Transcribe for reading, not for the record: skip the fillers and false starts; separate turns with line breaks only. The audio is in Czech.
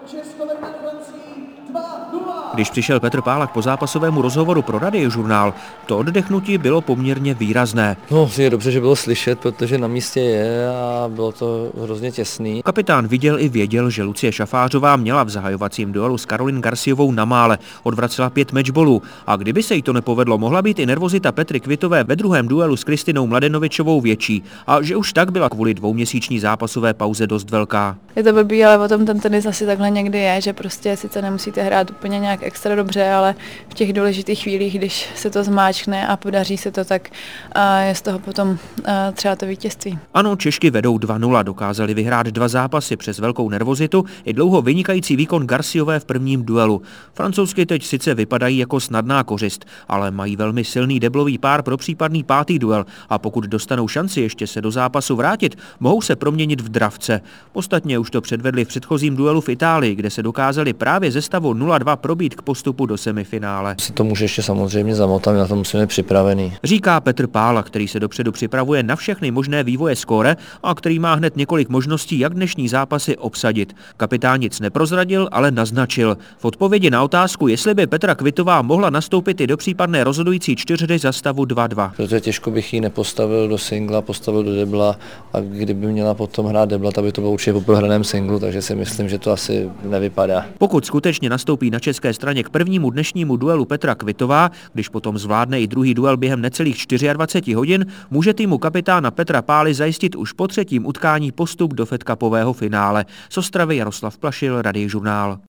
Když přišel Petr Pálak po zápasovému rozhovoru pro Radiožurnál, to oddechnutí bylo poměrně výrazné.
No, je dobře, že bylo slyšet, protože na místě je a bylo to hrozně těsný.
Kapitán viděl i věděl, že Lucie Šafářová měla v zahajovacím duelu s Caroline Garciovou na mále, odvracela 5 matchballů a kdyby se jí to nepovedlo, mohla být i nervozita Petry Kvitové ve druhém duelu s Kristinou Mladenovičovou větší a že už tak byla kvůli dvouměsíční zápasové pauze dost velká.
Je to blbý, ale o tom ten tenis asi takhle někdy je, že prostě sice nemusíte hrát úplně nějak extra dobře, ale v těch důležitých chvílích, když se to zmáčkne a podaří se to, tak je z toho potom třeba to vítězství.
Ano, Češky vedou 2-0, dokázali vyhrát 2 zápasy přes velkou nervozitu i dlouho vynikající výkon Garciové v prvním duelu. Francouzsky teď sice vypadají jako snadná kořist, ale mají velmi silný deblový pár pro případný 5. duel a pokud dostanou šanci ještě se do zápasu vrátit, mohou se proměnit v dravce. Ostatně už to předvedli v předchozím duelu v Itálii, kde se dokázali právě ze stavu 0-2 probít k postupu do semifinále.
Se to může ještě samozřejmě zamotat, na to musíme připravený.
Říká Petr Pálak, který se dopředu připravuje na všechny možné vývoje skóre a který má hned několik možností, jak dnešní zápasy obsadit. Kapitán nic neprozradil, ale naznačil. V odpovědi na otázku, jestli by Petra Kvitová mohla nastoupit i do případné rozhodující 4 za stavu 2-2.
Protože těžko bych ji nepostavil do singla, postavil do debla a kdyby měla potom hrát debla, tak by to bylo určitě po prohraném singlu, takže si myslím, že to asi nevypadá.
Pokud skutečně nastoupí na české straně k prvnímu dnešnímu duelu Petra Kvitová, když potom zvládne i druhý duel během necelých 24 hodin, může týmu kapitána Petra Pály zajistit už po 3. utkání postup do Fed Cupového finále. Z Ostravy Jaroslav Plašil, Radiožurnál.